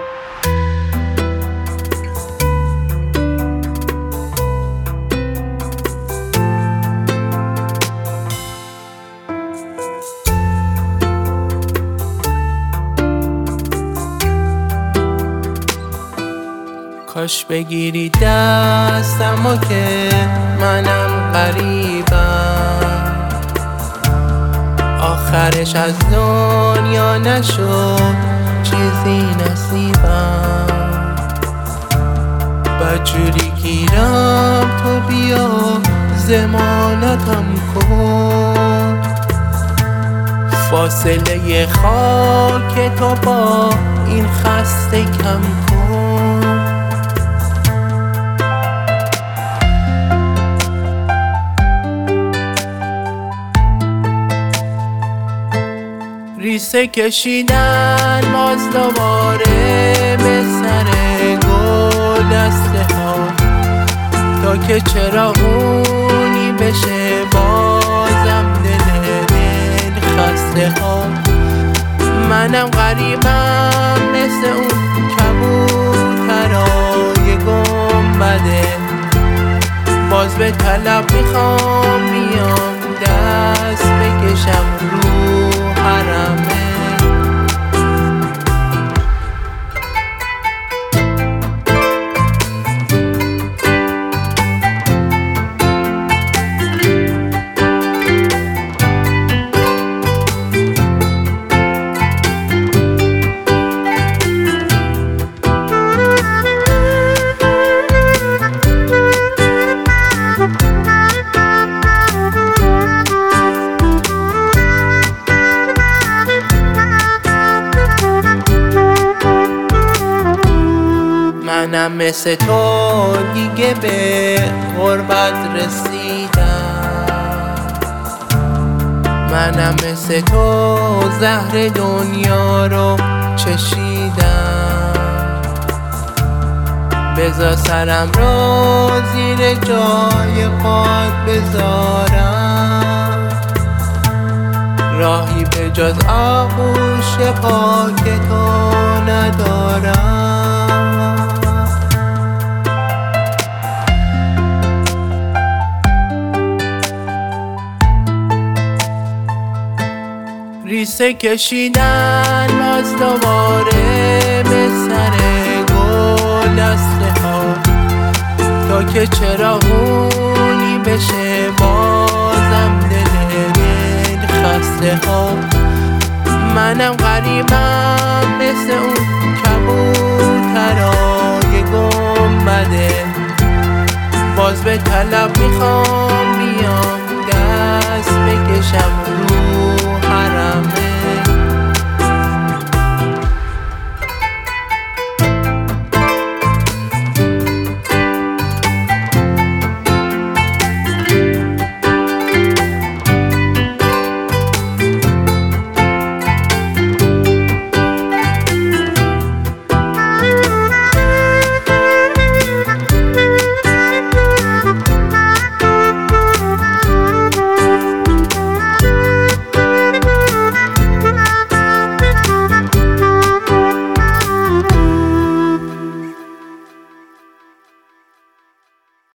کاش بگیری دستمو که منم غریبم، آخرش از دنیا نشد چیزی نصیبم. بدجوری گیرم تو بیا ضمانتم کن، فاصله خاک تو با این خسته کم کن. ریسه کشیدن باز دوباره به سر گلدسته ها، تا که چراغونی بشه بازم دل خسته ها. منم غریبم مثل اون کبوترای گنبده، باز به طلب میخوام بیام دست بکشم رو حرمه. منم مثل تو دیگه به غربت رسیدم، منم مثل تو زهر دنیا رو چشیدم. بذار سرم رو زیر جای خاک بذارم، راهی به جز آغوش خاک تو ندارم. ریسه کشیدن باز دوباره به سر گلدسته ها، تا که چراغونی بشه بازم دل خسته ها. منم غریبم مثل اون کبوترای گنبده، باز به طلب میخوام بیام دست بکشم رو